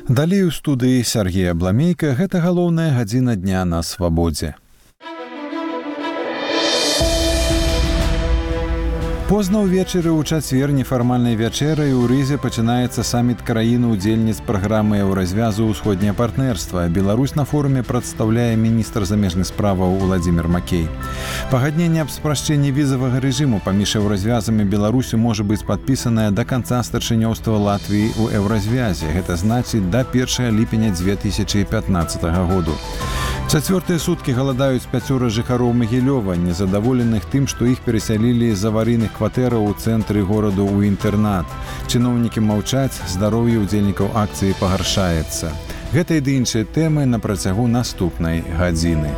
Далей у студыі Сергея Бламейка гэта галоўная гадзіна дня на свабодзе. Позна ўвечары ў чацвер нефармальнай вячэрай у Рызе пачынаецца саміт краін-удзельніц праграмы еўразвязу «Усходняе партнерства». Беларусь на форуме прадстаўляе міністр замежных справаў Владзімір Макей. Пагадненне аб спрашчэнні візавага рэжыму паміж еўразвязам і Беларусю можа быць падпісанае да канца старшынёўства Латвіі ў еўразвязе. Гэта значыць да 1 ліпеня 2015 году. Чацвёртыя суткі галадаюць 5 жыхароў Магілёва, незадаволеных тым, што іх перасялілі з аварыйных кватэраў у цэнтры гораду ў інтэрнат. Чыноўнікі маўчаць, здароўе ўдзельнікаў акцыі пагаршаецца. Гэта і ды іншыя тэмы на працягу наступнай гадзіны.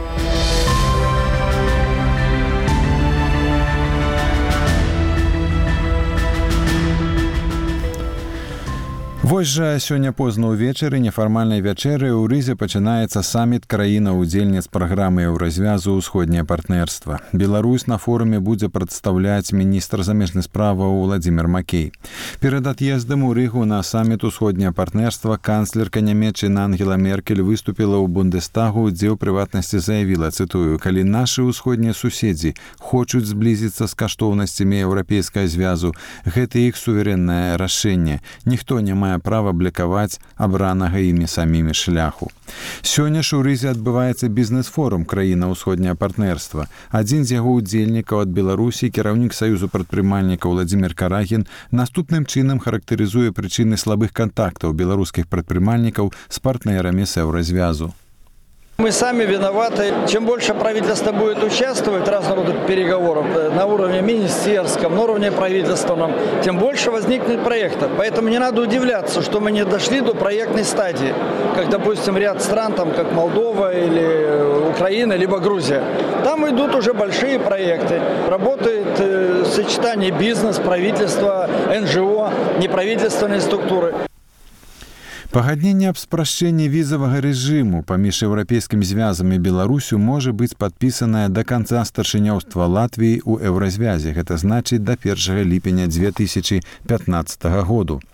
Вось жа сёння позна ўвечары нефармальнай вячэрай у Рызе пачынаецца саміт краінаў-удзельніц праграмы еўразвязу «Усходняе партнерства». Беларусь на форуме будзе прадстаўляць міністр замежных справаў Владзімір Макей. Перад ад'ездам у Рыгу на саміт «Усходняе партнерства» канцлерка Нямецчыны Ангела Меркель выступіла ў Бундестагу, дзе ў прыватнасці заявіла, цытую, «Калі нашы ўсходнія суседзі хочуць зблізіцца з каштоўнасцямі еўрапейскага звязу, гэта іх суверэннае рашэнне. Ніхто не мае права блакаваць абранага імі самімі шляху». Сёння ж у Рызе адбываецца бізнес-форум краіна ўсходняе партнерства. Адзін з яго ўдзельнікаў ад Беларусі, кіраўнік Саюзу прадпрымальнікаў Владзімір Карагін, наступным чынам характарызуе прычыны слабых кантактаў беларускіх прадпрымальнікаў з партнерамі з еўразвязу. Мы сами виноваты. Чем больше правительство будет участвовать в разного рода переговорах на уровне министерском, на уровне правительственном, тем больше возникнет проектов. Поэтому не надо удивляться, что мы не дошли до проектной стадии, как, допустим, ряд стран, там, как Молдова или Украина, либо Грузия. Там идут уже большие проекты. Работает сочетание бизнес, правительства, НЖО, неправительственные структуры. Пагадненне аб спрашчэнні візавага рэжыму паміж еўрапейскім звязам і Беларусю можа быць падпісанае да канца старшынёўства Латвіі ў еўразвязе. Гэта значыць да 1 ліпеня 2015 году.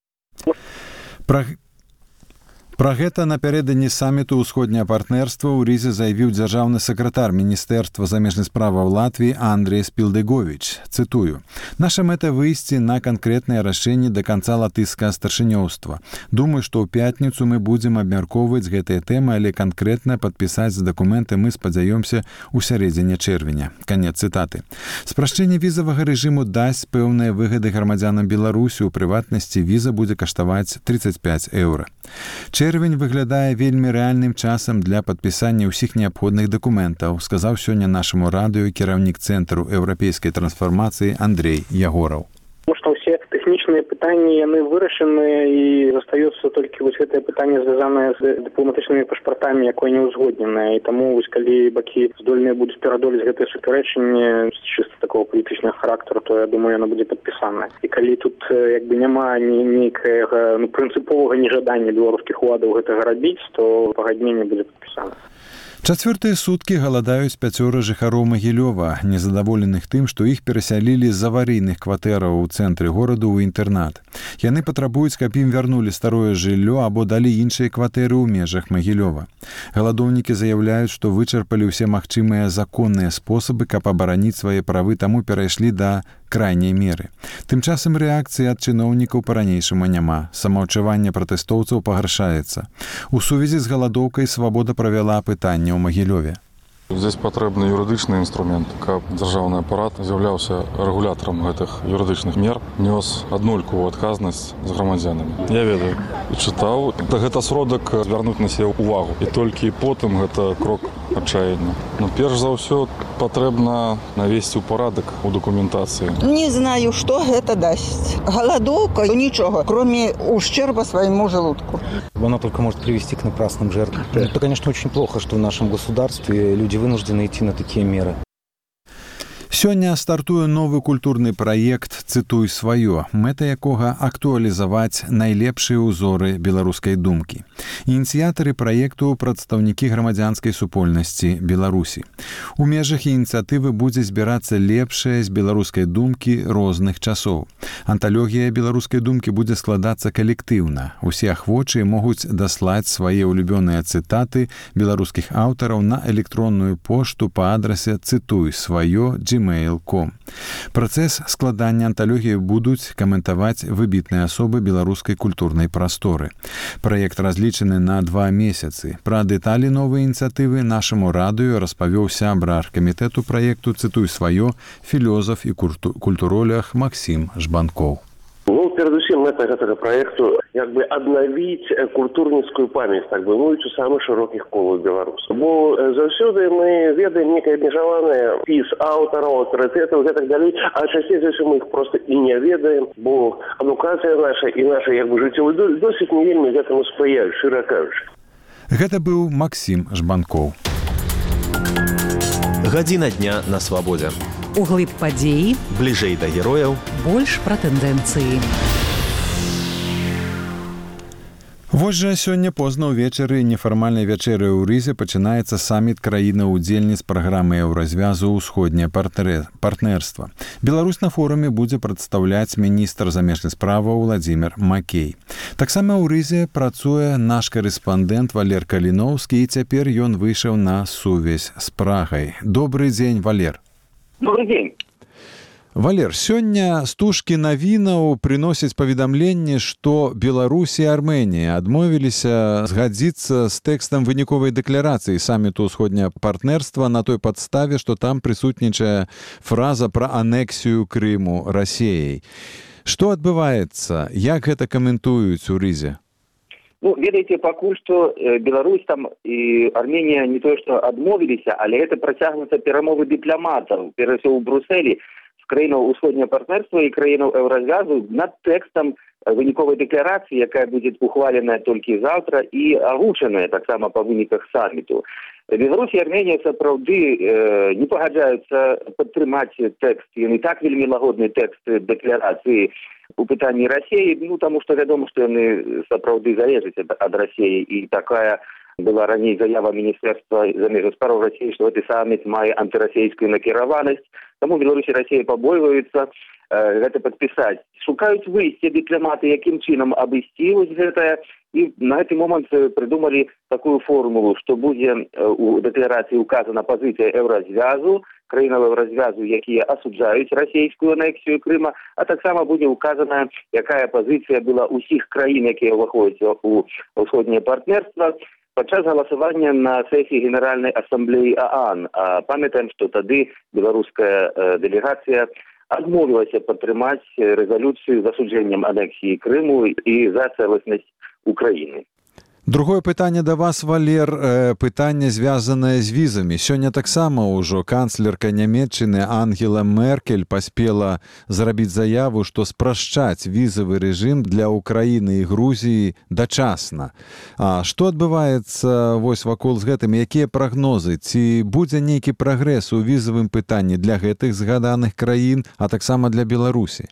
Пра гэта напярэдадні саміту «Усходняе партнерства» ў Рызе заявіў дзяржаўны сакратар Міністэрства замежных справаў Латвіі Андрей Спілдэговіч. Цытую. «Наша мэта выйсці на канкрэтныя рашэнні да канца латышскага старшынёўства. Думаю, што ў пятніцу мы будзем абмяркоўваць гэтыя тэмы, але канкрэтна падпісаць дакументы мы спадзяёмся ў сярэдзіне чэрвеня». Канец цытаты. Спрашчэнне візавага рэжыму дасць пэўныя выгады грамадзянам Беларусі. У прыватнасці віза будзе каштаваць 35 еўра. Чэрвень выглядае вельмі рэальным часам для падпісання ўсіх неабходных дакументаў, сказаў сёння нашаму радыё кіраўнік Цэнтру еўрапейскай трансфармацыі Андрей Ягораў. Потому что все технічныя пытанні, яны вырашаны, і застаецца толькі вось гэтае пытанне, звязанае з дыпламатычнымі пашпартамі, якое не ўзгодненае. І таму вось калі бакі здольныя будуць пераадолець гэтае супярэчанне чыста такого палітычнага характару, то я думаю, яно будзе падпісанае. І калі тут як бы няма нейкага прынцыповага нежадання беларускіх уладаў гэтага рабіць, то пагадненне будзе падпісанае. Чацвёртыя суткі галадаюць 5 жыхароў Магілёва, незадаволеных тым, што іх перасялілі з аварыйных кватэраў у цэнтры гораду ў інтэрнат. Яны патрабуюць, каб ім вярнулі старое жыллё або далі іншыя кватэры ў межах Магілёва. Галадоўнікі заяўляюць, што вычарпалі ўсе магчымыя законныя спосабы, каб абараніць свае правы, таму перайшлі да крайняй меры. Тым часам рэакцыі ад чыноўнікаў па-ранейшаму няма. Самаўчуванне пратэстоўцаў пагаршаецца. У сувязі з галадоўкай «Свабода» правяла апытанне ў Магілёве. Здесь патрэбны юрыдычны інструмент, каб дзяржаўны апарат з'яўляўся рэгулятарам гэтых юрыдычных мер, нёс аднолькавую адказнасць з грамадзянамі. Я ведаю і чытаў. Гэта сродак звярнуць на сябе увагу. І толькі потым гэта крок адчаяння. Но перш за ўсё патрэбна навесці ў парадак у дакументацыі. Не знаю, што гэта дасць. Голодовка, нічого, кроме ущерба своему желудку. Она только может привести к напрасным жертвам. Это, конечно, очень плохо, что в нашем государстве люди вынуждены идти на такие меры. Сёння стартуе новы культурны праект «Цытуй сваё», мэта якога актуалізаваць найлепшыя ўзоры беларускай думкі. Ініцыятары праекту прадстаўнікі грамадзянскай супольнасці Беларусі. У межах ініцыятывы будзе збірацца лепшае з беларускай думкі розных часоў. Анталогія беларускай думкі будзе складацца калектыўна. Усе ахвочыя могуць даслаць свае улюбёныя цытаты беларускіх аўтараў на электронную пошту па адрасе «Цытуй сваё» gmail.com. Працэс складання анталогіі будуць каментаваць выбітныя асобы беларускай культурнай прасторы. Праект разлічаны на 2 месяцы. Пра дэталі новай ініцыятывы нашаму радыё распавёў сябра аргкамітэту праекту «Цытуй сваё», філёзаф і культуролог Максім Жбанкоў. Перадусім, мэта гэтага праекту аднавіць культурніцкую памяць, так бы мовіць, у самых шырокіх колах беларусаў. Бо заўсёды мы ведаем некае абмежаванае спіс аўтараў, аўтарытэтаў і гэтак далей, а часцей за ўсё мы іх проста і не ведаем, бо адукацыя наша і наша жыццёвы досвед не вельмі гэтаму спрыяюць, шчыра кажучы. Гэта быў Максім Жбанкоў. Гадзіна дня на свабодзе. Углыб падзеі, бліжэй да герояў, больш пра тэндэнцыі. Вось жа сёння позна ўвечары нефармальнай вячэры ў Рызе пачынаецца саміт краінаў-удзельніц праграмы еўразвязу «Усходняе партнерства». Беларусь на форуме будзе прадстаўляць міністр замежных справаў Владзімір Макей. Таксама ў Рызе працуе наш карэспандэнт Валер Каліноўскі, і цяпер ён выйшаў на сувязь з Прагай. Добры дзень, Валер. Добрый день. Валер, сёння стужкі навінаў прыносяць паведамленне, што Беларусь і Армэнія адмовіліся згадзіцца з тэкстам выніковай дэкларацыі саміту «Усходняе партнерства» на той падставе, што там прысутнічае фраза пра анексію Крыму Расіяй. Што адбываецца? Як гэта каментуюць у Рызе? Ведаеце, пакуль што Беларусь там і Арменія не тое, што адмовіліся, але гэта працягнуцца перамовы дыпламатаў, перш у Брусэлі, з краінаў усходняе партнерства і краінаў еўразвязу над тэкстам выніковай дэкларацыі, якая будзе ухваленая толькі заўтра і агучаная таксама па выніках саміту. Беларусь і Арменія сапраўды не пагаджаюцца падтрымаць тэкст, ён і так вельмі лагодны тэкст дэкларацыі у пытанні Расіі, таму што вядома, што яны сапраўды залежаць ад Расіі, і такая была раней заява Міністэрства замежных справаў Расіі, што гэты саміт мае антырасійскую накіраванасць, таму Беларусь і Расія пабойваюцца гэта падпісаць. Шукаюць выйсце дыпламаты, якім чынам абысці вось гэтае, і на гэты момант прыдумалі такую формулу, што будзе у дэкларацыі указана пазіцыя еўразвязу, краінаў еўразвязу, якія асуджаюць расійскую анексію Крыма, а таксама будзе указана, якая пазіцыя была ўсіх краін, якія ўваходзяць у ўсходняе партнерства, падчас галасавання на сесіі Генеральнай асамблеі ААН. Памятаем, што тады беларуская дэлегацыя адмовілася падтрымаць рэзалюцыю з асуджэннем анексіі Крыму і за цэласнасць Украіны. Другое пытанне да вас, Валер, пытанне звязанае з візамі. Сёння таксама ўжо канцлерка Нямецчыны Ангела Меркель паспела зрабіць заяву, што спрашчаць візавы рэжым для Украіны і Грузіі дачасна. А што адбываецца вось вакол з гэтым? Якія прагнозы? Ці будзе нейкі прагрэс у візавым пытанні для гэтых згаданых краін, а таксама для Беларусі?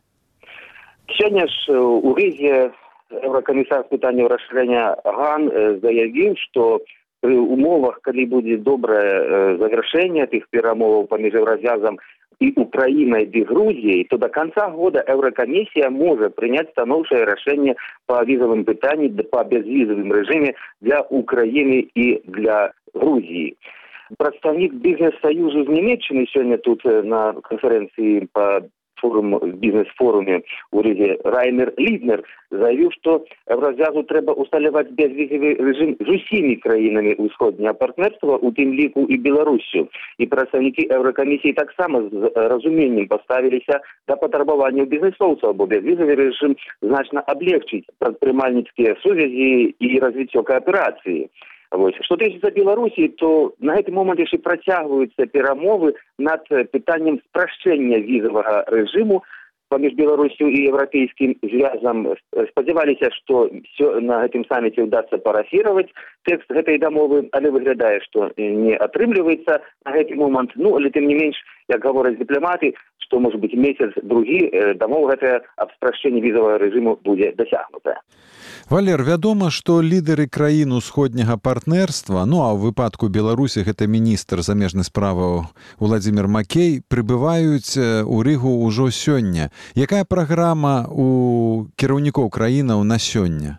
Сёння ж у Рызе Еўракамісар з пытанняў расшырэння Ган заявіў, што пры умовах, калі будзе добрае завяршэнне тых перамоваў паміж еўразвязам і Украінай ды Грузіяй, то до конца года Еўракамісія можа прыняць станоўчае рашэнне па візавым пытанні, па бязвізавым рэжыме для Украіны і для Грузіі. Прадстаўнік бізнес-саюзу з Нямецчыны сёння тут на канферэнцыі па бізнес-форуме у Рызе Райнер Ліднер заявіў, што еўразвязу трэба усталяваць бязвізавы рэжым з усімі краінамі ўсходняга партнерства, у тым ліку і Беларуссю. І прадстаўнікі Еўракамісіі таксама з разуменнем паставіліся да патрабаванняў бізнесоўцаў, бо бязвізавы рэжым значна аблегчыць прадпрымальніцкія сувязі і развіццё кааперацыі. Што тычыцца Беларусі, то на гэты момант яшчэ працягваюцца перамовы над пытаннем спрашчэння візавага рэжыму паміж Беларусью і Еўрапейскім звязам. Спадзяваліся, што на гэтым саміце ўдасца парафіраваць тэкст гэтай дамовы, але выглядае, што не атрымліваецца на гэты момант. Але тым не менш, як гавораць дыпламаты, што, можа быць, месяц-другі дамова гэтая аб спрашчэнні візавага рэжыму будзе дасягнутая. Валер, вядома, што лідары краін усходняга партнерства, а ў выпадку Беларусі гэта міністр замежных справаў Уладзімір Макей, прыбываюць у Рыгу ўжо сёння. Якая праграма у кіраўнікоў краінаў на сёння?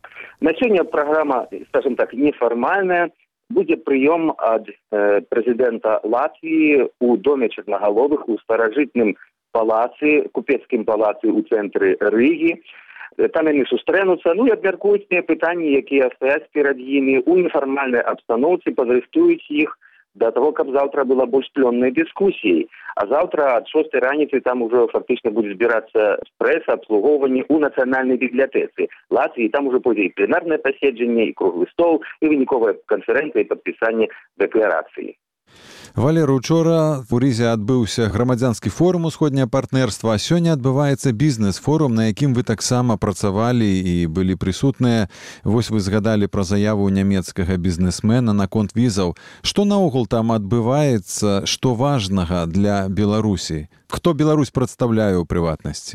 На сёння праграма, скажем так, нефармальная. Будзе прыём ад прэзідэнта Латвіі у доме Чарнагаловых у старажытным палацы, купецкім палацы ў цэнтры Рыгі. Там яны сустрэнуцца, і абмяркуюць тыя пытанні, якія стаяць перад імі у нефармальнай абстаноўцы, падрыхтуюць іх да таго, каб заўтра была больш плённай дыскусіяй. А заўтра ад 6 раніцы там ужо фактычна будзе збірацца прэса, абслугоўванне ў нацыянальнай бібліятэцы Латвіі. Там ужо будзе і пленарнае паседжанне, і круглы стол, і выніковая канферэнцыя, і падпісанне дэкларацыі. Валер, учора у Рызе адбыўся грамадзянскі форум усходняе партнерства, а сёння адбываецца бізнес-форум, на якім вы таксама працавалі і былі прысутныя. Вось вы згадалі пра заяву нямецкага бізнесмена наконт візаў. Што наогул там адбываецца, што важнага для Беларусі? Хто Беларусь прадстаўляе ў прыватнасці?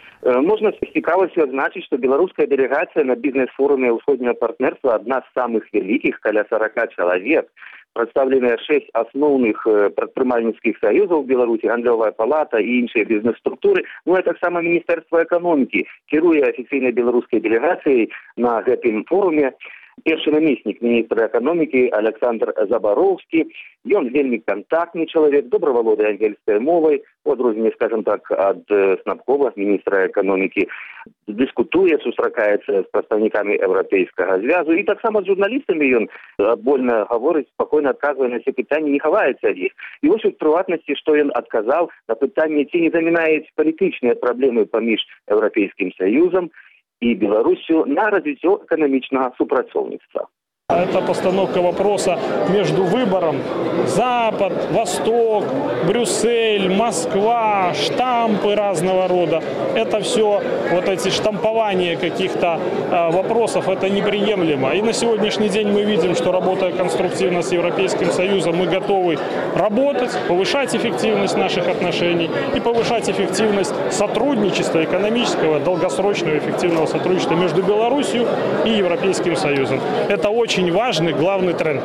Можна з цікавасцю адзначыць, што беларуская дэлегацыя на бізнес-форуме ўсходняга партнерства адна з самых вялікіх, каля 40 чалавек. Прадстаўленыя 6 асноўных прадпрымальніцкіх саюзаў Беларусі, гандлёвая палата і іншыя бізнес-структуры, а таксама Міністэрства эканомікі кіруе афіцыйнай беларускай дэлегацыяй на гэтым форуме. Першы намеснік міністра эканомікі Александр Забароўскі. Ён вельмі кантактны чалавек, добра валодае ангельскай мовай, у адрозненне, скажем так, ад Снапкова, міністра эканомікі. Дыскутуе, сустракаецца з прадстаўнікамі Еўрапейскага звязу і таксама з журналістамі ён больна гаворыць, спакойна адказвае на все пытанні, не хаваецца ад іх. І вось у прыватнасці, што ён адказаў на пытанне, ці не замінаюць палітычныя праблемы паміж Еўрапейскім саюзам и Беларусью на развитие экономичного супрацоўніцтва. Это постановка вопроса между выбором Запад, Восток, Брюссель, Москва, штампы разного рода. Это все, вот эти штампования каких-то вопросов, это неприемлемо. И на сегодняшний день мы видим, что работая конструктивно с Европейским Союзом, мы готовы работать, повышать эффективность наших отношений и повышать эффективность сотрудничества, экономического, долгосрочного эффективного сотрудничества между Беларусью и Европейским Союзом. Это очень важный, главный тренд.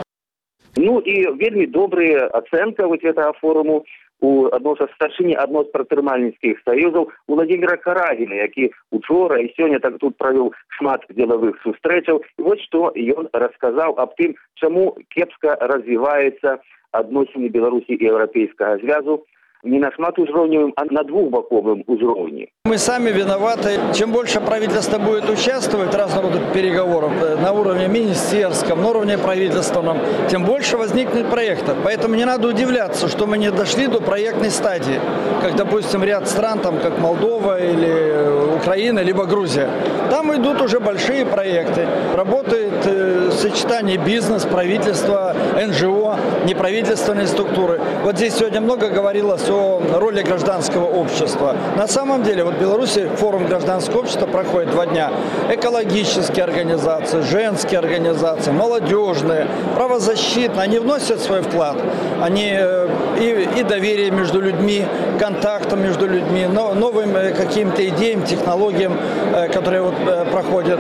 И вельмі добрая ацэнка вот этого форуму у адного са старшыні адного з прадпрымальніцкіх саюзаў Уладзіміра Карагіна, які учора і сёння так тут правёў шмат дзелавых сустрэчаў. І вось што ён расказаў аб тым, чаму кепска развіваецца адносіны Беларусі і Еўрапейскага звязу не на шматузроўневым, а на двухбаковым узроўні. Мы сами виноваты. Чем больше правительство будет участвовать в разного рода переговорах на уровне министерском, на уровне правительственном, тем больше возникнет проектов. Поэтому не надо удивляться, что мы не дошли до проектной стадии, как, допустим, ряд стран, там, как Молдова или Украина, либо Грузия. Там идут уже большие проекты. Работает сочетание бизнес, правительства, НЖО, неправительственные структуры. Вот здесь сегодня много говорилось о роли гражданского общества. На самом деле, вот в Беларуси форум гражданского общества проходит 2 дня. Экологические организации, женские организации, молодежные, правозащитные, они вносят свой вклад. Они и доверие между людьми, контактом между людьми, новым каким-то идеям, технологиям, которые вот проходят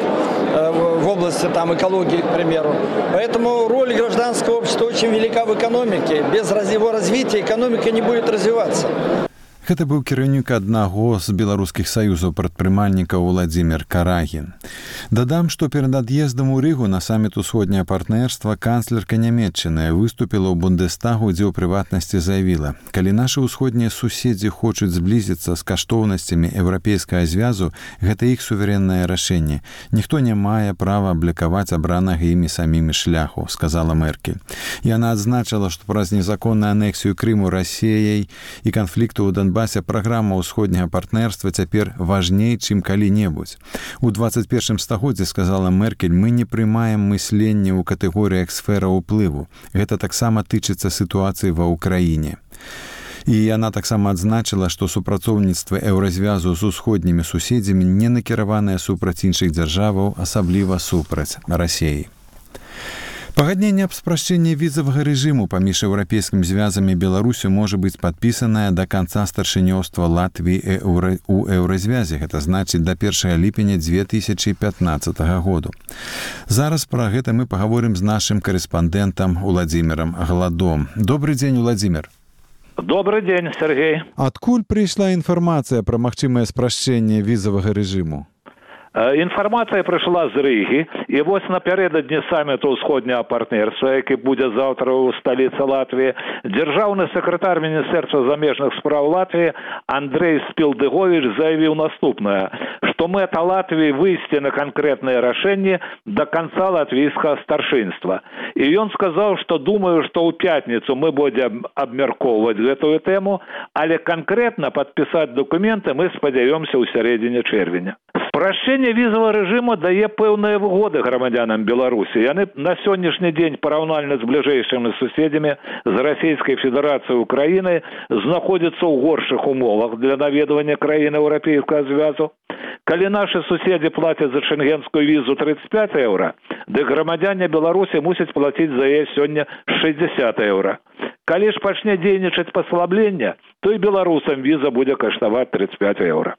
в области там, экологии, к примеру. Поэтому роль гражданского общества очень велика в экономике. Без его развития экономика не будет развиваться. Гэта быў кіраўнік аднаго з беларускіх саюзаў прадпрымальнікаў Уладзімір Карагін. Дадам, што перад ад'ездам у Рыгу на саміт усходняе партнерства канцлерка Нямецчыны выступіла ў Бундестагу, дзе ў прыватнасці заявіла: калі нашы ўсходнія суседзі хочуць зблізіцца з каштоўнасцямі еўрапейскага звязу, гэта іх суверэннае рашэнне. Ніхто не мае права аблікаваць абранага імі самімі шляху, сказала Меркель. Яна адзначыла, што праз незаконную анексію Крыму Расіяй і канфлікту ў Донбасе праграма ўсходняга партнерства цяпер важней, чым калі-небудзь. У 21 стагоддзі, сказала Меркель, мы не прымаем мысленне ў катэгорыях сфера ўплыву. Гэта таксама тычыцца сітуацыі ва Ўкраіне. І яна таксама адзначыла, што супрацоўніцтва еўразвязу з усходнімі суседзямі не накіраванае супраць іншых дзяржаваў, асабліва супраць Расіі. Пагадненне аб спрашчэнні візавага рэжыму паміж еўрапейскім звязам і Беларусю можа быць падпісанае да канца старшынёўства Латвіі ў еўразвязе, гэта значыць да 1 ліпеня 2015 году. Зараз пра гэта мы паговорым з нашым карэспандэнтам Уладзімірам Гладом. Добры дзень, Уладзімір. Добрый день, Сергей. Адкуль прыйшла інфармацыя пра магчымае спрашчэнне візавага рэжыму? Інфармацыя прыйшла з Рыгі, і вось напярэдадні саміту ўсходняга партнерства, які будзе заўтра ў сталіцы Латвіі, дзяржаўны сакратар Міністэрства замежных спраў Латвіі Андрей Спілдыговіч заявіў наступнае, што мэта Латвіі выйсці на канкрэтныя рашэнні да канца латвійскага старшынства. І ён сказаў, што думаю, што ў пятніцу мы будзем абмяркоўваць гэтую тэму, але канкрэтна падпісаць дакументы мы спадзяёмся ў сярэдзіне чэрвеня. Спрашчэнне візавага рэжыму дае пэўныя выгоды грамадзянам Беларусі. Яны на сённяшні дзень параўнальна з бліжэйшымі суседзямі з Расійскай Федэрацыі Украіны знаходзяцца ў горшых умовах для наведвання краіны Еўрапейскага звязу. Калі нашы суседзі плацяць за шенгенскую візу 35 еўра, дык грамадзяне Беларусі мусяць плаціць за яе сёння 60 еўра. Калі ж пачне дзейнічаць паслабленне, то і беларусам віза будзе каштаваць 35 еўра.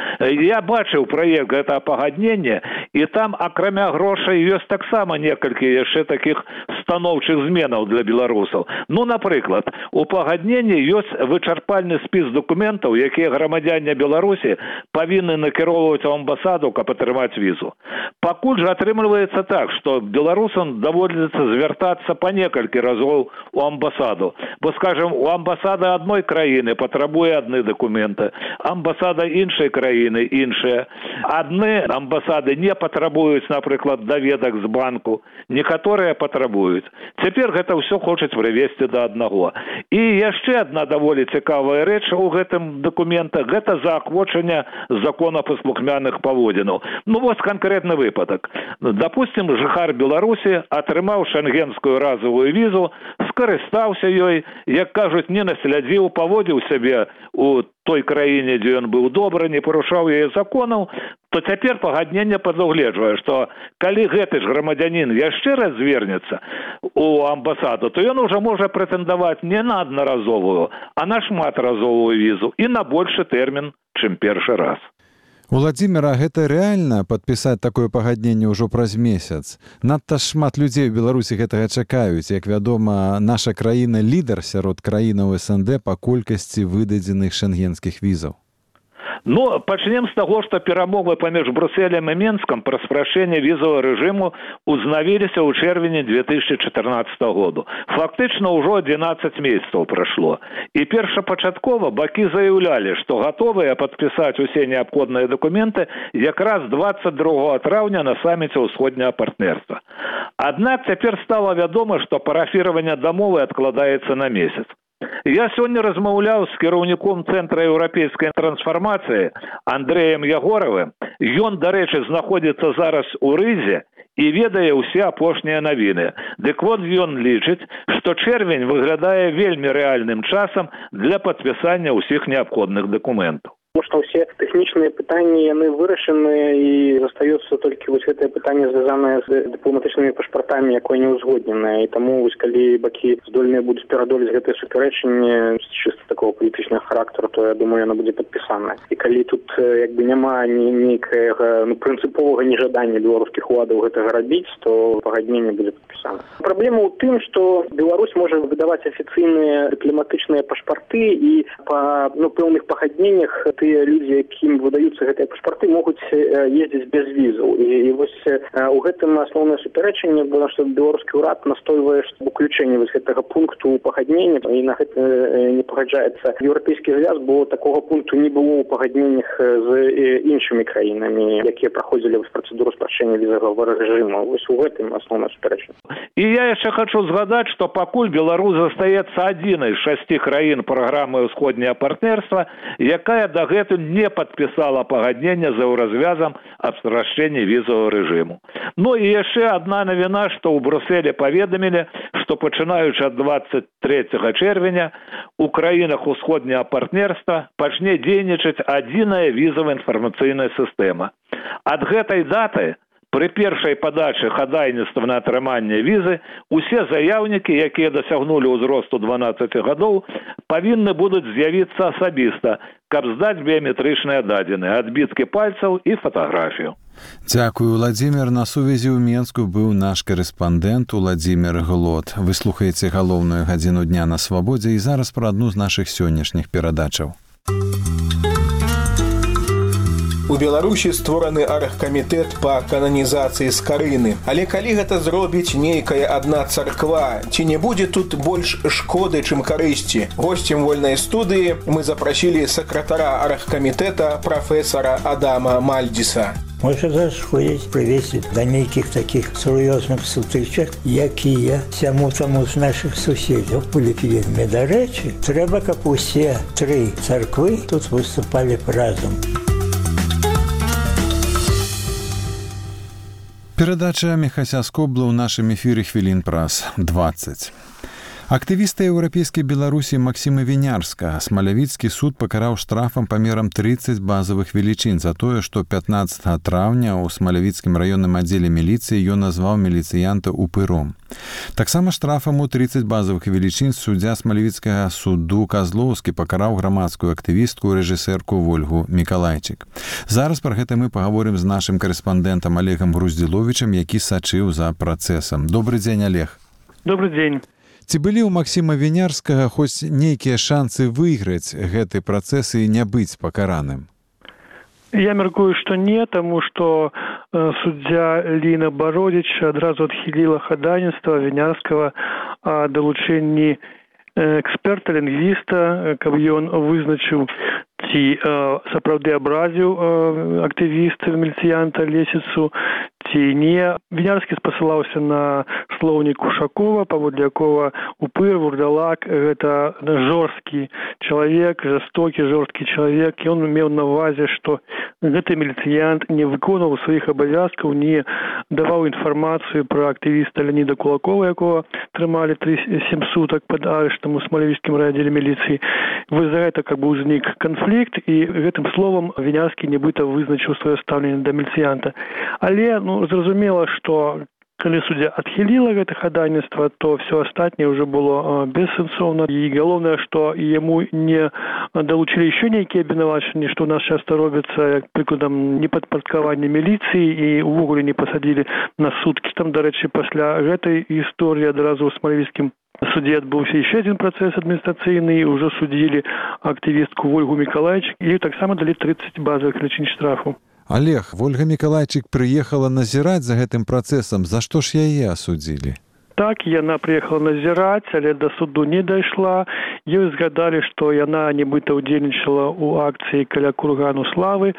Я бачыў праект гэтага пагаднення, і там, акрамя грошай, ёсць таксама некалькі яшчэ такіх станоўчых зменаў для беларусаў. Ну, напрыклад, у пагадненні ёсць вычарпальны спіс дакументаў, якія грамадзяне Беларусі павінны накіроўваць у амбасаду, каб атрымаць візу. Пакуль жа атрымліваецца так, што беларусам даводзіцца звяртацца па некалькі разоў у амбасаду. Бо, скажем, у амбасады адной краіны патрабуе адны дакументы, амбасада іншай краіны іншыя. Адны амбасады не патрабуюць, напрыклад, даведак з банку, некаторыя патрабуюць. Цяпер гэта ўсё хочуць прывесці да аднаго. І яшчэ адна даволі цікавая рэч у гэтым дакументах, гэта заахвочанне закона паслухмяных паводзінаў. Ну, вось канкрэтны выпадак. Допустим, жыхар Беларусі атрымаў шенгенскую разовую візу, скарыстаўся ёй, як кажуць, не наслядзіў, паводзіў сябе у той краіне, дзе ён быў добры, не парушаў яе законаў, то цяпер пагадненне прадугледжвае, што калі гэты ж грамадзянін яшчэ раз звернецца у амбасаду, то ён ужо можа прэтэндаваць не на аднаразовую, а на шматразовую візу і на большы тэрмін, чым першы раз. Уладзіміра, гэта рэальна падпісаць такое пагадненне ўжо праз месяц? Надта шмат людзей у Беларусі гэтага чакаюць. Як вядома, наша краіна лідар сярод краінаў СНД па колькасці выдадзеных шенгенскіх візаў. Ну, пачнем з таго, што перамовы паміж Брусэлем і Менскам пра спрашчэнне візавага рэжыму узнавіліся ў чэрвені 2014 году. Фактычна ўжо 11 месяцаў прайшло. І першапачаткова бакі заяўлялі, што гатовыя падпісаць усе неабходныя дакументы якраз 22 траўня на саміце ўсходняга партнерства. Аднак цяпер стала вядома, што парафіраванне дамовы адкладаецца на месяц. Я сёння размаўляў з кіраўніком Цэнтра еўрапейскай трансфармацыі Андрэем Ягоравым. Ён, дарэчы, знаходзіцца зараз у Рызе і ведае ўсе апошнія навіны. Дык вот ён лічыць, што чэрвень выглядае вельмі рэальным часам для падпісання ўсіх неабходных дакументаў. Потому что все технічныя пытанні, яны вырашаны, і застаецца толькі вось гэтае пытанне, звязанае з дыпламатычнымі пашпартамі, якое не ўзгодненае. І таму, вось калі бакі здольныя будуць пераадолець гэтае супярэчанне з чыста такого палітычнага характару, то я думаю, яно будзе падпісанае. І калі тут як бы няма нейкага прынцыповага нежадання беларускіх уладаў гэтага рабіць, то пагадненне будзе падпісана. Праблема ў тым, што Беларусь можа выдаваць афіцыйныя дыпламатычныя пашпарты, і па пэўных пагадненнях тыя людзі, якім выдаюцца гэтыя пашпарты, могуць ездзіць без візаў. І вось у гэтым асноўнае супярэчанне, бо што беларускі ўрад настойвае уключэнне вось гэтага пункту пагаднення, і на гэта не пагаджаецца еўрапейскі звяз, бо такога пункту не было ў пагадненнях з іншымі краінамі, якія праходзілі працэдуру спрашчэння візавага рэжыму. Вось у гэтым асноўнае супярэчанне. І я яшчэ хочу згадаць, што пакуль Беларусь застаецца адзінай з 6 краін праграмы ўсходняга партнерства, якая да дагэтуль не падпісала пагаднення з еўразвязам аб спрашчэнні візавага рэжыму. Ну і яшчэ адна навіна, што ў Брюсселі паведамілі, што пачынаючы ад 23 чэрвеня у краінах усходняга партнерства пачне дзейнічаць адзіная візавая інфармацыйная сістэма. Ад гэтай даты пры першай падачы хадайніцтва на атрыманне візы усе заяўнікі, якія дасягнулі ўзросту 12 гадоў, павінны будуць з'явіцца асабіста, каб здаць біяметрычныя дадзеныя, адбіткі пальцаў і фатаграфію. Дзякую, Владзімір. На сувязі ў Менску быў наш карэспандэнт Уладзімір Глот. Вы слухаеце галоўную гадзіну дня на свабодзе і зараз пра адну з нашых сённяшніх перадачаў. У Беларусі створаны аргкамітэт па кананізацыі Скарыны. Але калі гэта зробіць нейкая адна царква, ці не будзе тут больш шкоды, чым карысці? Госцем вольнай студыі мы запрасілі сакратара аргкамітэта прафесара Адама Мальдзіса. Можа заходзіць прывесці да нейкіх такіх сур'ёзных сутычак, якія сяму-таму з нашых суседзяў былі вельмі дарэчы. Трэба, каб усе тры царквы тут выступалі разам. Перадача Міхася Скобла ў нашым эфіры хвілін праз 20. Актывіста еўрапейскай Беларусі Максіма Вінярска Смалявіцкі суд пакараў штрафам памерам 30 базавых велічынь за тое, што 15 траўня ў Смалявіцкім раённым аддзеле міліцыі ён назваў міліцыянта упыром. Таксама штрафам у 30 базавых велічынь суддзя Смалявіцкага суду Казлоўскі пакараў грамадскую актывістку і рэжысэрку Вольгу Мікалайчык. Зараз пра гэта мы пагаворым з нашым карэспандэнтам Олегам Груздзіловічам, які сачыў за працэсам. Добры дзень, Олег. Добры дзень. Ці былі ў Максіма Вінярскага хоць нейкія шансы выйграць гэты працэс і не быць пакараным? Я мяркую, што не, таму што суддзя Ліна Бародзіч адразу адхіліла хадайніцтва Вінярскага о далучэнні эксперта, лінгвіста, каб ён вызначыў, ці сапраўды абразіў актывіста міліцыянта Лесіцу, ці не. Вінярскі спасылаўся на слоўнік Ушакова, паводле якога упыр, вурдалак – гэта жорсткі чалавек, жастокі, жорсткі чалавек. Ён меў на ўвазе, што гэты міліцыянт не выконваў сваіх абавязкаў, не даваў інфармацыю пра актывіста Леаніда Кулакова, якога трымалі 7 сутак пад арыштам у Смалявіцкім райаддзеле міліцыі. Вось за гэта узнік канфлікт, і гэтым словам Вінярскі нібыта вызначыў сваё стаўленне да міліцыянта. Але, зразумела, што калі суддзя адхіліла гэта хадайніцтва, то ўсё астатняе ўжо было бессэнсоўна. І галоўнае, што яму не далучылі яшчэ нейкія абвінавачанні, што ў нас часта робіцца, як прыкладам, непадпарадкаванне міліцыі і ўвогуле не пасадзілі на суткі. Там, дарэчы, пасля гэтай гісторыі адразу ў Смалявіцкім суде адбыўся яшчэ адзін працэс адміністрацыйны, і ўжо судзілі актывістку Вольгу Мікалайчык, і таксама далі 30 базавых велічынь штрафу. Олег, Вольга Мікалайчык прыехала назіраць за гэтым працэсам. За што ж яе асудзілі? Так, яна прыехала назіраць, але да суду не дайшла. Ёй згадалі, што яна нібыта ўдзельнічала ў акцыі каля кургану славы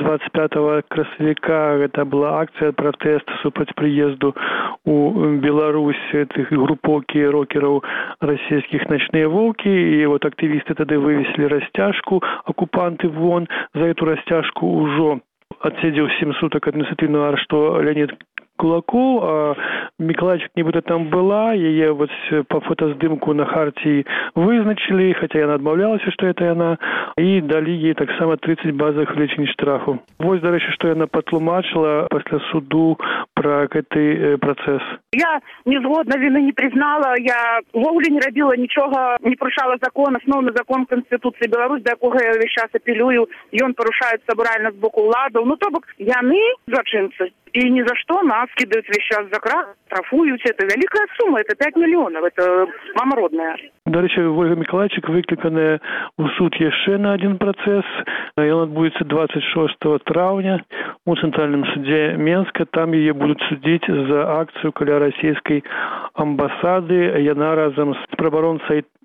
25 красавіка. Гэта была акцыя пратэсту супраць прыезду у Беларусь тых групоўкі рокераў расійскіх «Начныя волкі». І вот актывісты тады вывесілі расцяжку, акупанты вон. За эту расцяжку ўжо адседзеў 7 сутак адміністратыўнага арышту Леанід Кулакоў, а Мікалайчык нібыта там была, яе вот по фотаздымку на хартии вызначили, хотя яна адмаўлялася, што это яна, і далі ей таксама 30 базовых велічынь штрафу. Вось, дарэчы, што яна патлумачыла пасля суду пра гэты працэс. Я не згодна, віны не признала, я ввогуле не рабіла нічога, не парушала закон, асноўны закон Конституцыі Беларусь, да якога я ўвесь час апелюю, ён парушаецца моральна з боку ўладаў. Ну, то бок, яны злачынцы, и ни за что нас кидают весь час за крах, штрафуют. Это великая сумма, это 5 миллионов, это мама родная. Дарэчы, Вольга Мікалайчык выкліканая ў суд яшчэ на адзін працэс. Ён адбудзецца 26 траўня у Цэнтральным судзе Менска. Там яе будуць судзіць за акцыю каля расійскай амбасады. Яна разам з праваабаронцай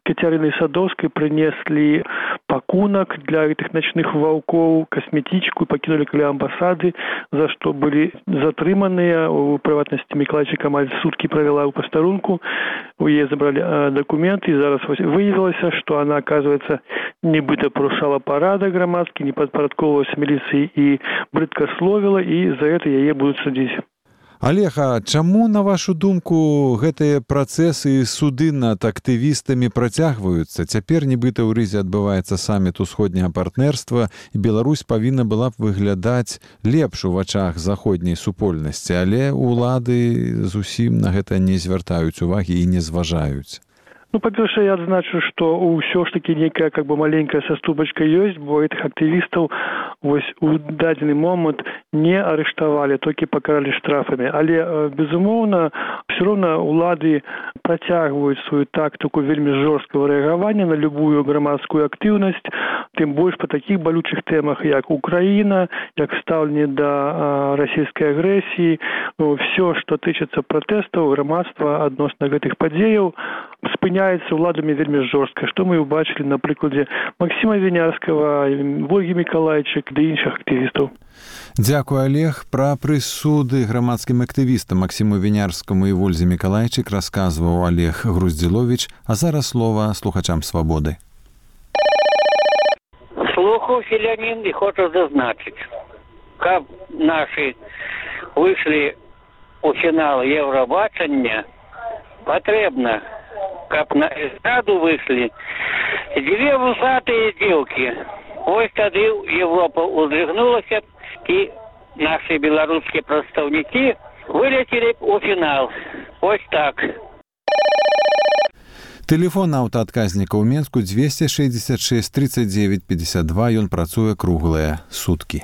Кацярыны Садовской принесли пакунок для этих ночных волков, косметичку, и покинули каля амбассады, за что были затрыманные. У приватности Миколайчик амаль сутки провела у пастарунку. У ей забрали документы, и зараз выявилось, что она, оказывается, нібыта порушала порядок громадский, не подпорядковывалась милиции и брыдко словила, и за это яе будут судить. Олег, а чаму, на вашу думку, гэтыя працэсы і суды над актывістамі працягваюцца? Цяпер нібыта ў Рызе адбываецца саміт усходняга партнерства, і Беларусь павінна была б выглядаць лепш у вачах заходняй супольнасці, але ўлады зусім на гэта не звяртаюць увагі і не зважаюць. По-перше, я отзначу, что все ж таки некая маленькая саступочка есть, бо этих активистов у дадзены момент не арыштовали, только покарали штрафами. Але, безумовно, все равно улады протягивают свою тактику вельми жесткого реагирования на любую громадскую активность, тем больше по таких болючих темах, как Украина, как ставление до российской агрессии. Все, что тычется протестов, громадства относно этих подеев, спыняется уладами вельми жорстка, што мы убачили на прикладе Максима Винярского, Ольги Миколайчик да іншых активистов. Дякую, Олег. Про присуды громадским активистам Максиму Винярскому и Ользе Миколайчик рассказывал Олег Груздилович, а зараз слово слухачам «Свободы». Слуху селянин и хочу зазначить, как наши вышли у финала Евробачення, потребно, как на эстраду вышли две вусатые девки. Ось тады Европа уздрыгнулася, и наши белорусские представники вылетели у финал. Ось так. Телефон аўтаадказніка ў Менску 266 39 52, ён працуе круглыя суткі.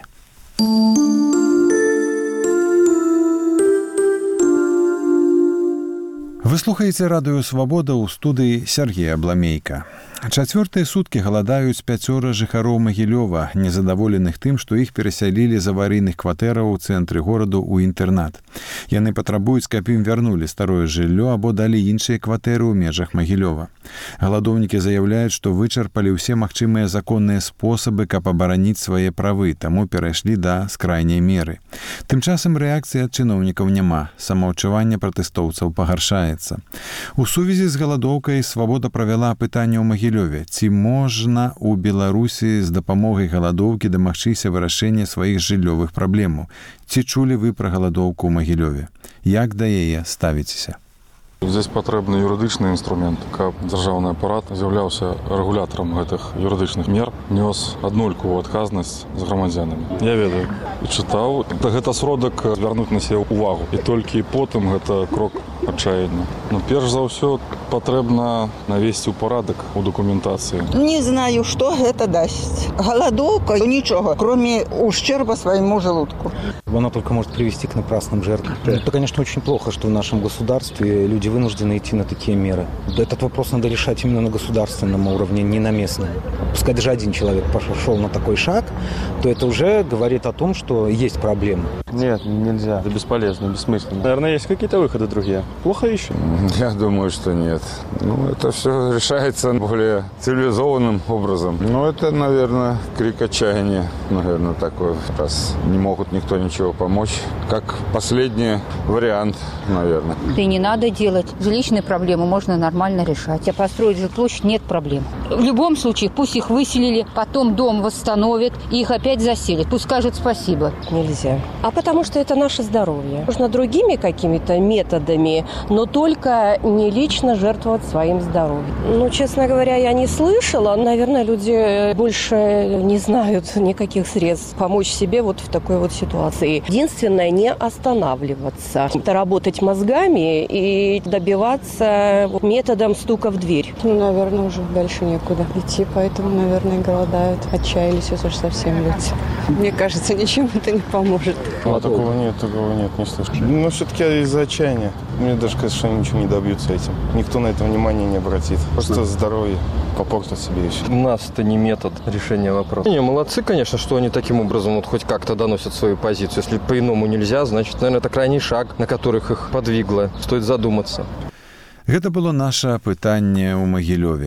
Вы слухаеце радыё «Свабода», ў студыі Сергея Бламейка. Чацвёртыя суткі галадаюць 5 жыхароў Магілёва, незадаволеных тым, што іх перасялілі з аварыйных кватэраў у цэнтры гораду ў інтэрнат. Яны патрабуюць, каб ім вярнулі старое жыллё або далі іншыя кватэры ў межах Магілёва. Галадоўнікі заяўляюць, што вычарпалі ўсе магчымыя законныя спосабы, каб абараніць свае правы, таму перайшлі да скрайняй меры. Тым часам рэакцыі ад чыноўнікаў няма, самаўчуванне пратэстоўцаў пагаршаецца. У сувязі з галадоўкай «Свабода» правяла апытанне ў Магілёве. Ці можна ў Беларусі з дапамогай галадоўкі дамагчыся вырашэння сваіх жыллёвых праблемаў? Ці чулі вы пра галадоўку ў Магілёве? Як да яе ставіцеся? Здесь патрэбны юрыдычны інструмент, каб дзяржаўны апарат з'яўляўся рэгулятарам гэтых юрыдычных мер, нёс аднолькавую адказнасць з грамадзянамі. Я ведаю і чытаў. Гэта сродак звярнуць на сябе ўвагу. І толькі потым гэта крок адчаяння. Перш за ўсё патрэбна навесці ў парадак у дакументацыі. Не знаю, что это даст. Голодовка, ничего, кроме ущерба своему желудку. Она только может привести к напрасным жертвам. Это, конечно, очень плохо, что в нашем государстве люди вынуждены идти на такие меры. Этот вопрос надо решать именно на государственном уровне, не на местном. Пускай даже один человек пошел на такой шаг, то это уже говорит о том, что есть проблемы. Нет, нельзя. Это бесполезно, бессмысленно. Наверное, есть какие-то выходы другие. Плохо еще? Я думаю, что нет. Это все решается более цивилизованным образом. Это, наверное, крик отчаяния. Наверное, такой, раз не могут никто ничего помочь. Как последний вариант, наверное. Да и не надо делать. Жилищные проблемы можно нормально решать. А построить жилплощадь нет проблем. В любом случае, пусть их выселили, потом дом восстановят, и их опять заселят. Пусть скажут спасибо. Нельзя. А потому что это наше здоровье. Нужно другими какими-то методами, но только не лично жертвовать своим здоровьем. Честно говоря, я не слышала. Наверное, люди больше не знают никаких средств помочь себе вот в такой вот ситуации. Единственное, не останавливаться. Это работать мозгами и добиваться методом стука в дверь. Наверное, уже дальше некуда идти, поэтому, наверное, голодают. Отчаялись уже совсем люди. Мне кажется, ничем это не поможет. Такого нет, не слышу. Но все-таки из-за отчаяния. Мне даже кажется, что они ничего не добьются этим. Никто на это внимание не обратит. Просто здоровье попортят себе еще. У нас это не метод решения вопроса. Молодцы, конечно, что они таким образом хоть как-то доносят свою позицию. Если по-иному нельзя, значит, наверное, это крайний шаг, на которых их подвигло. Стоит задуматься. Гэта было наша апытанне ў Магілёве.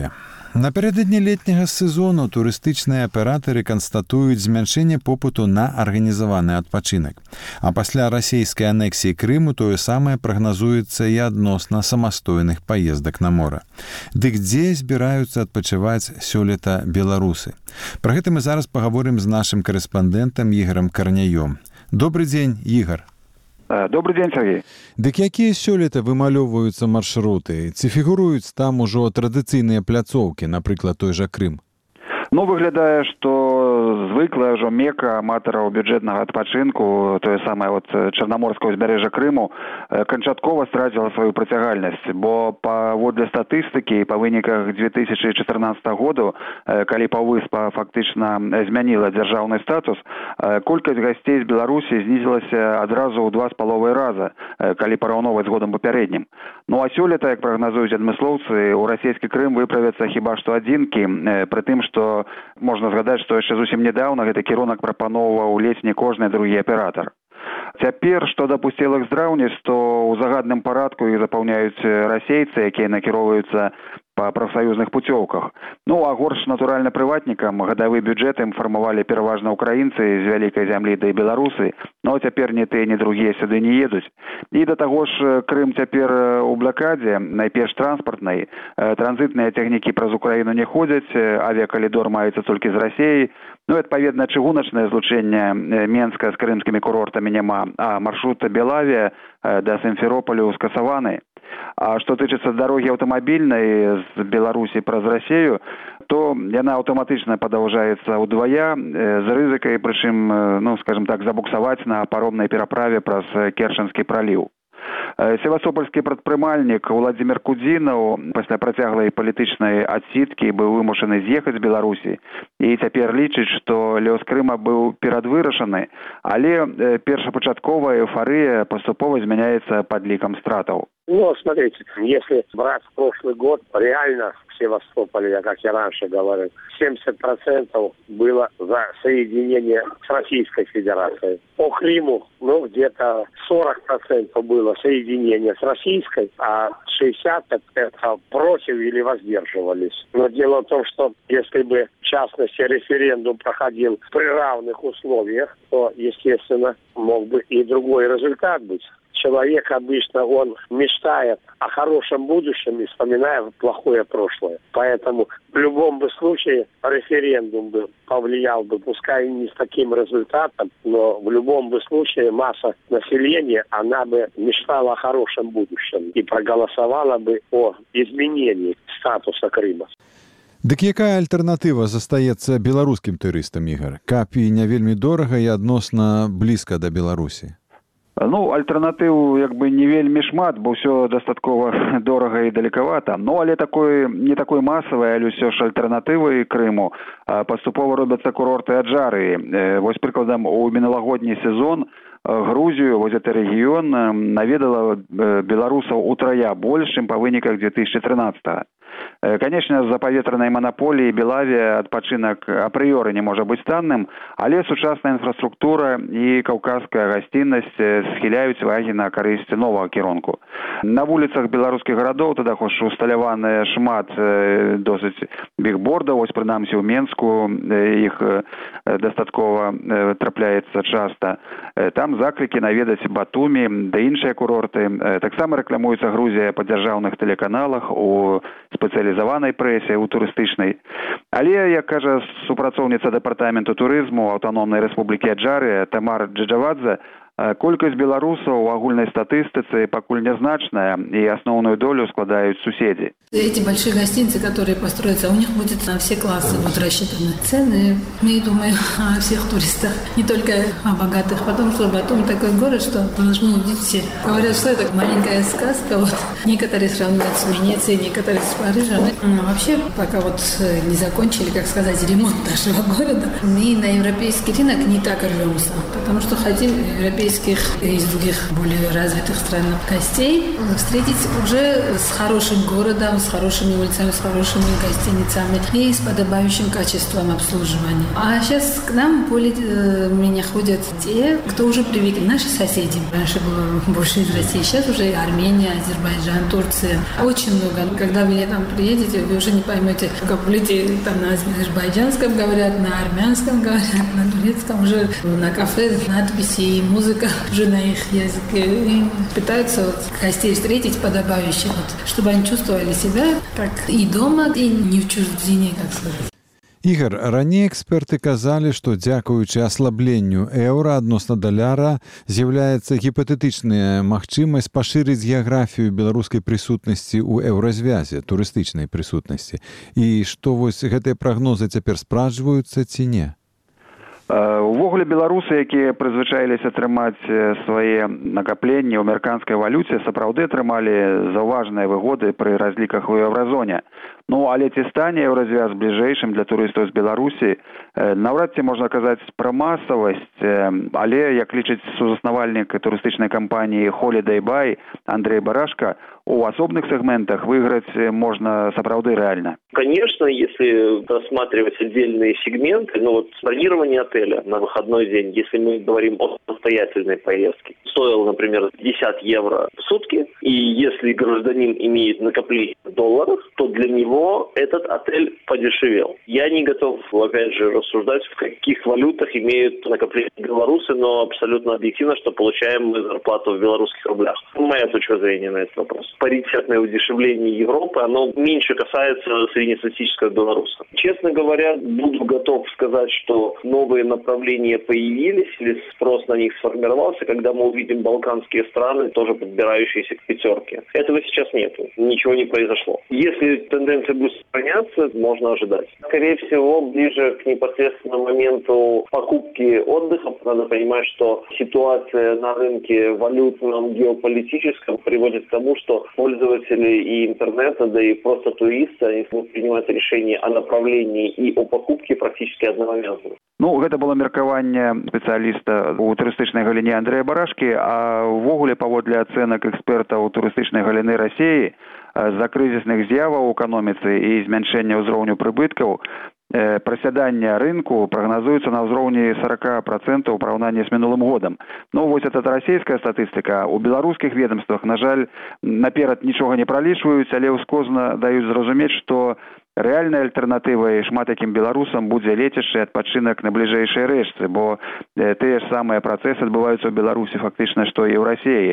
Напярэдадні летняга сезону турыстычныя аператары канстатуюць змяншэнне попыту на арганізаваны адпачынак. А пасля расійскай анексіі Крыму тое самае прагназуецца і адносна самастойных паездак на мора. Дык дзе збіраюцца адпачываць сёлета беларусы? Пра гэта мы зараз паговорым з нашым карэспандэнтам Ігорам Карняём. Добры дзень, Ігор. Добрый день, Сергей. Дык якія сёлета вымалёўваюцца маршруты? Ці фігуруюць там ужо традыцыйныя пляцоўкі, напрыклад, той жа Крым? Ну, выглядае, што звыклая ўжо мека аматараў бюджэтнага адпачынку, тое самае чарнаморскае ўзбярэжжа Крыму, канчаткова страціла сваю прыцягальнасць, бо паводле статыстыкі і па выніках 2014 году, калі паўвыспа фактычна змяніла дзяржаўны статус, колькасць гасцей з Беларусі знізілася адразу ў 2,5 раза, калі параўноўваць з годам папярэднім. Ну а сёлета, як прагназуюць адмыслоўцы, у расійскі Крым выправяцца хіба што адзінкі, пры тым, што можна згадаць, што яшчэ зусім нядаўна гэты кірунак прапаноўваў ледзь не кожны другі аператар. Цяпер, што да пусцелых здраўніц, то ў загадным парадку іх запаўняюць расейцы, якія накіроўваюцца па прафсаюзных пуцёўках. Ну, а горш, натуральна, прыватнікам гадавы бюджэт ім фармавалі пераважна ўкраінцы з вялікай зямлі, да і беларусы, но цяпер ні тыя, ні другія сюды не едуць. І да таго ж Крым цяпер у блакадзе, найперш транспартнай, транзітныя цягнікі праз Украіну не ходзяць, авіакалідор маецца толькі з Расіяй, ну, адпаведна, чыгуначнае злучэнне Менска з крымскімі курортамі няма, а маршрут Белавія да Сімферополю скасаваны. А што тычыцца дарогі аўтамабільнай з Беларусі праз Расію, то яна аўтаматычна падаўжаецца ўдвая з рызыкай, прычым, ну, скажем так, забуксаваць на паромнай пераправе праз Керчанскі праліў. Севастопольскі прадпрымальнік Уладзімір Кудзінаў пасля працяглай палітычнай адсідкі быў вымушаны з'ехаць з Беларусі і цяпер лічыць, што лёс Крыма быў перадвырашаны, але першапачатковая эйфарыя паступова змяняецца падлікам стратаў. Ну, смотрите, если брать прошлый год, реально в Севастополе, как я раньше говорил, 70% было за соединение с Российской Федерацией. По Крыму, ну, где-то 40% было соединение с Российской, а 60% это против или воздерживались. Но дело в том, что если бы, в частности, референдум проходил при равных условиях, то, естественно, мог бы и другой результат быть. Человек обычно, он мечтает о хорошем будущем и вспоминая плохое прошлое. Поэтому в любом бы случае референдум бы повлиял бы, пускай не с таким результатом, но в любом бы случае масса населения, она бы мечтала о хорошем будущем и проголосовала бы о изменении статуса Крыма. Дык якая альтэрнатыва застаецца беларускім турыстам, Ігор? Каб і не вельмі дорага і адносна блізка да Беларусі? Ну, альтэрнатыў як бы не вельмі шмат, бо ўсё дастаткова дорага і далекавата. Ну, але не такой масавай, але ўсё ж альтэрнатывай Крыму паступова робяцца курорты Аджарыі. Вось прыкладам, у міналагодні сезон Грузію, вось гэты рэгіён наведала беларусаў утрая больш, чым па выніках 2013-го. Конечно, з-за паветранай манаполіі Белавія адпачынак апрыёры не можа быць танным, але сучасная інфраструктура і каўказская гасціннасць схіляюць вагі на карысць новага кірунку. На вуліцах беларускіх гарадоў тады хоч усталяваны шмат досыць бігбордаў, вось прынамсі ў Менску іх дастаткова трапляецца часта. Там заклікі наведаць Батумі, да іншыя курорты. Таксама рэкламуецца Грузія па дзяржаўных тэлеканалах, у спецыялізаванай прэсе, у турыстычнай. Але, як кажа супрацоўніца дэпартаменту турызму Аўтаномнай Рэспублікі Аджарыя Тамар Джаджавадзе, колькасць беларусаў у агульнай статыстыцы пакуль нязначная, і асноўную долю складаюць суседзі. Эти большие гостиницы, которые построятся, у них будет на все классы будут рассчитаны цены. Мы думаем о всех туристах, не только о богатых, потому что Батум такой город, что должны увидеть все. Говорят, что это маленькая сказка. Вот. Некоторые сравнивают с Венецией, некоторые с Парижем. Но вообще, пока вот не закончили, как сказать, ремонт нашего города, мы на европейский рынок не так рвемся, потому что хотим европейский европейских и из других более развитых стран гостей встретить уже с хорошим городом, с хорошими улицами, с хорошими гостиницами и с подобающим качеством обслуживания. А сейчас к нам в поле меня ходят те, кто уже привыкли, наши соседи. Раньше было больше из России, сейчас уже Армения, Азербайджан, Турция. Очень много. Когда вы там приедете, вы уже не поймете, как будете там на азербайджанском говорят, на армянском говорят, на турецком, уже на кафе надписи и музыка уже на их языке. И пытаются гостей встретить подобающе, чтобы они чувствовали себя как и дома, и не в чужбине, как сказать. Ігор, раней эксперты казалі, што дзякуючы аслабленню еўра адносна даляра з'яўляецца гіпатэтычная магчымасць пашырыць геаграфію беларускай прысутнасці ў еўразвязе, турыстычнай прысутнасці. І што вось гэтыя прагнозы цяпер спраўджваюцца ці не? Увогуле беларусы, якія прызвычаіліся трымаць свае накапленні ў амерыканскай валюце, сапраўды атрымалі заўважныя выгоды пры разліках у еўразоне. Ну, але ці стане еўразвяз бліжэйшым для турыстаў з Беларусі, наўрад ці можна казаць пра масавасць, але, як лічыць сузаснавальнік турыстычнай кампаніі Holiday Buy Андрей Барашка, у асобных сегментах выиграть можно сапраўды реально. Конечно, если рассматривать отдельные сегменты, бронирование отеля на выходной день, если мы говорим о самостоятельной поездке, стоило, например, 50 евро в сутки, и если гражданин имеет накопление в долларах, то для него этот отель подешевел. Я не готов, опять же, рассуждать, в каких валютах имеют накопление белорусы, но абсолютно объективно, что получаем мы зарплату в белорусских рублях. Моя точка зрения на этот вопрос. Паритетное удешевление Европы, оно меньше касается среднестатистического белоруса. Честно говоря, буду готов сказать, что новые направления появились, или спрос на них сформировался, когда мы увидим балканские страны, тоже подбирающиеся к пятерке. Этого сейчас нету. Ничего не произошло. Если тенденция будет сохраняться, можно ожидать. Скорее всего, ближе к непосредственному моменту покупки отдыха, надо понимать, что ситуация на рынке валютном, геополитическом приводит к тому, что пользователи и интернета, да и просто туристы, они смогут принимать решения о направлении и о покупке практически одновременно. Гэта было меркаванне спецыяліста ў турыстычнай галіне Андрэя Барашкі, а ўвогуле паводле ацэнак экспертаў турыстычнай галіны Расіі з-за крызісных з'яваў у эканоміцы і змяншэння ўзроўню прыбыткаў просядание рынку прогнозуется на уровне 40% в порівнянні з минулым годом. Вось это российская статистика. У белорусских ведомствах, на жаль, наперад ничего не пролічваюць, але ускозна даюць зразумець, что рэальнай альтэрнатывай шмат якім беларусам будзе лецішчы адпачынак на бліжэйшай рэчцы, бо тыя ж самыя працэсы адбываюцца ў Беларусі фактычна, што і ў Расіі.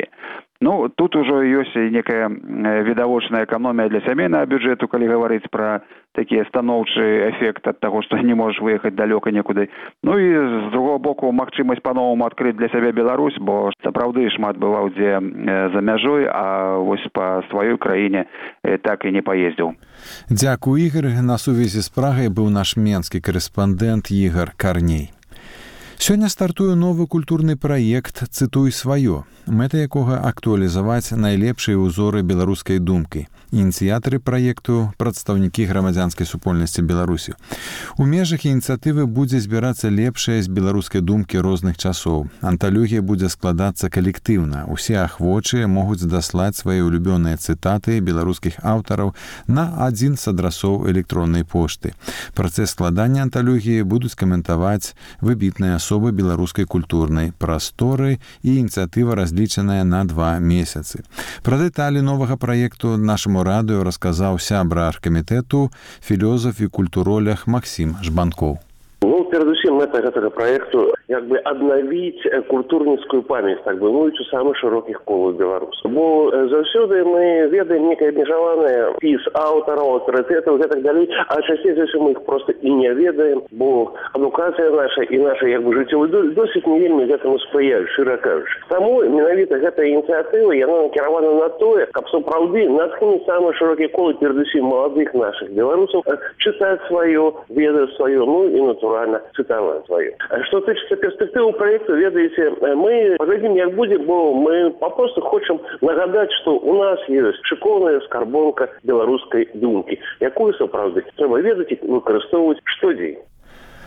Тут ужо ёсць некая відавочная эканомія для сямейнага бюджэту, калі гаварыць пра такі станоўчы эфект ад таго, што не можаш выехаць далёка некуды. І з другого боку магчымасць па-новаму адкрыць для сябе Беларусь, бо сапраўды шмат бываў дзе за мяжой, а вось па сваёй краіне так і не паездзіў. Дзякуй, Ігор. На сувязі з Прагай быў наш менскі корэспандэнт Ігор Карней. Сёння стартуе новы культурны праект «Цытуй сваё», мэта якога актуалізаваць найлепшыя ўзоры беларускай думкі. Ініцыятары праекту – прадстаўнікі грамадзянскай супольнасці Беларусі. У межах ініцыятывы будзе збірацца лепшая з беларускай думкі розных часоў. Анталогія будзе складацца калектыўна. Усе ахвочыя могуць даслаць свае улюбёныя цытаты беларускіх аўтараў на адзін з адрасоў электроннай пошты. Працэс складання анталогіі будуць каментаваць выбітныя асобы беларускай культурнай прасторы, і ініцыятыва разлічаная на 2 месяцы. Пра дэталі новага праекту нашаму радыё расказаў сябра аргкамітэту, філёзаф і культуролог Максім Жбанкоў. Передусім, мэта гэтага праекту аднавіць культурніцкую памяць, у самых шырокіх колах беларусаў. Бо заўсёды мы ведаем некае абмежаванае спіс аўтараў, аўтарытэтаў і так далей, а часцей за ўсё мы іх проста і не ведаем, бо адукацыя наша і наша жыццёвы досвед не вельмі гэтаму спрыяюць, шчыра кажучы. Таму менавіта гэтая ініцыятыва, яна накіравана на тое, каб сапраўды натхніць самыя шырокія колы, перадусім маладых нашых беларусаў, чытаць сваё, ведаць сваё, і натуральна цытаваць сваё. Што тычыцца перспектывы праекту, ведаеце, мы паглядзім, як будзе, бо мы папросту хочам нагадаць, што у нас ёсць шыкоўная скарбонка беларускай думкі, якую сапраўды трэба ведаць і выкарыстоўваць штодзень.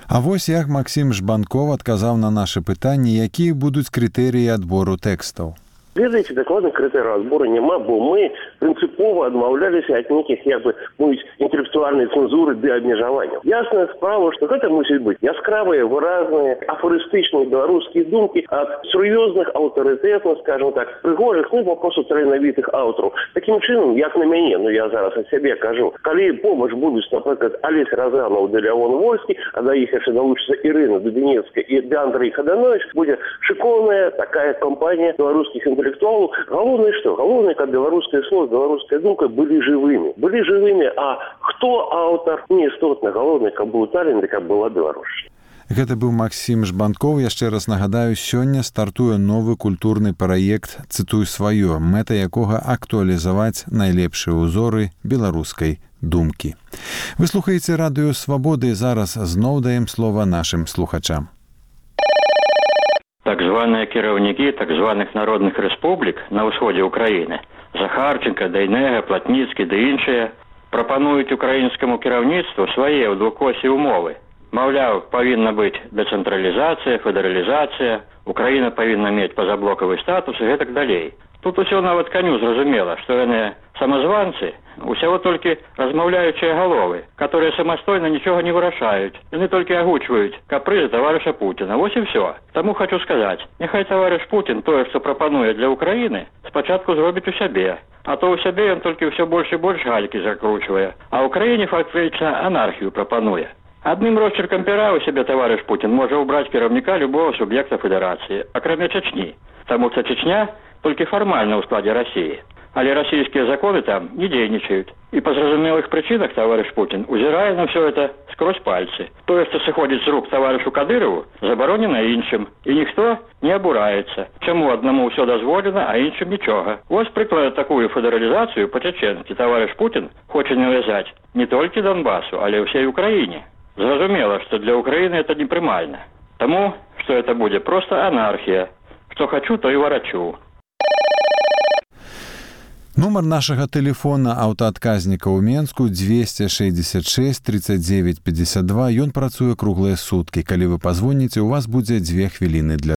А вось як Максім Жбанков адказаў на нашы пытанні, якія будуць крытэрыі адбору тэкстаў. Ведаеце, дакладных крытэрыяў адбору няма, бо мы прынцыпова адмаўляліся ад нейкіх інтэлектуальнай цэнзуры ды абмежаванняў. Ясная справа, што гэта мусіць быць яскравыя, выразныя, афарыстычныя беларускія думкі ад сур'ёзных, аўтарытэтных, скажем так, прыгожых, папросту таленавітых аўтараў. Такім чынам, як на мяне, я зараз ад сябе кажу, калі побач будуць, напрыклад, Алесь Разанаў ды Леон Вольскі, а да іх яшчэ далучыцца Ірына Дубінецкая і Андрэй Хаданович, будзе шыкоўная такая кампанія беларускіх інтэлектуалаў. Галоўнае што? Галоўнае, каб беларускае слово, беларуская думка былі жывымі. Былі жывымі, а хто аўтар? Не істотна. Галоўнае, каб быў талент і каб была Беларусь. Гэта быў Максім Жбанков. Яшчэ раз нагадаю, сёння стартуе новы культурны праект «Цытуй сваё», мэта якога актуалізаваць найлепшыя ўзоры беларускай думкі. Вы слухаеце радыё Свабоды, зараз зноў даем слова нашым слухачам. Так званыя кіраўнікі так званых народных рэспублік на ўсходзе ўкраіны, Захарченка, Дайнега, Платніцкі ды іншыя, прапануюць украінскаму кіраўніцтву свае ў двухкосе ўмовы. Маўляў, павінна быць дэцэнтралізацыя, федэралізацыя, Украіна павінна мець пазаблокавы статус і гэтак далей. Тут усё нават каню зразумела, што яны самазванцы, усяго толькі размаўляючыя галовы, которые самастойна нічога не вырашаюць. Яны толькі агучваюць капрызы таварыша Пуціна. Вось і ўсё. Таму хочу сказаць, няхай таварыш Путін тое, што прапануе для Украіны, спачатку зробіць у сябе. А то ў сябе ён толькі ўсё больш і больш галькі закручвае. А ўкраіне фактычна анархію прапануе. Адным росчеркам пера у сябе таварыш Путін можа ўбраць кіраўніка любого суб'екта федэрацыі, акрамя Чачні. Таму што Чечня толькі фармальна ў складзе Расіі. Але расійскія законы там не дзейнічаюць. І па зразумелых прычынах таварыш Путін узірае на ўсё это скрозь пальцы. Тое, што сыходзіць з рук таварышу Кадырову, забаронена іншым. І ніхто не абураецца. Чаму аднаму ўсё дазволена, а іншым нічога. Вось прыклад такую федэралізацыю па-чачэнскі таварыш Путін хоча навязаць не толькі Донбасу, але ўсей Украіне. Зразумела, што для Украіны это непрымальна. Таму, што это будзе проста анархія. Што хачу, то і варачу. Нумар нашага тэлефона аўтаадказніка ў Менску 266 39 52. Ён працуе круглыя суткі. Калі вы пазвоніце, у вас будзе 2 хвіліны для